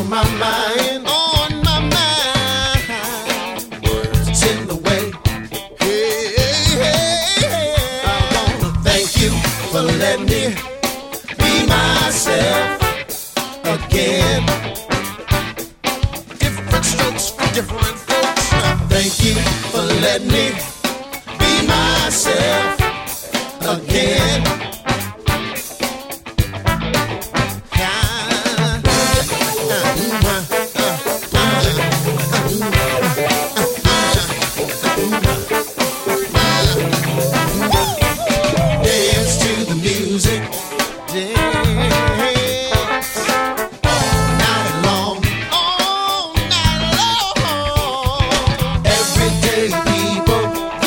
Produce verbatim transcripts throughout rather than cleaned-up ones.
my mind, on my mind. Words in the way. Hey, hey, hey. I wanna thank you for letting me be myself again. Different strokes for different folks. Thank you for letting me be myself again. Dance to the music, dance all night long, all night long. Everyday people,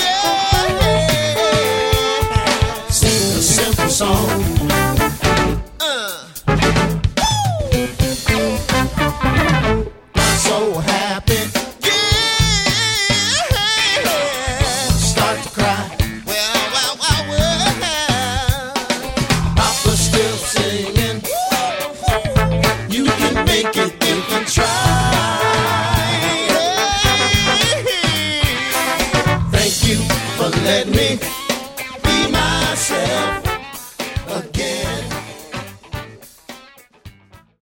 yeah, sing a simple song. Uh, so happy, yeah, start to cry. Well, well, well, well, Papa's still singing. You can make it if you try. Thank you for letting me be myself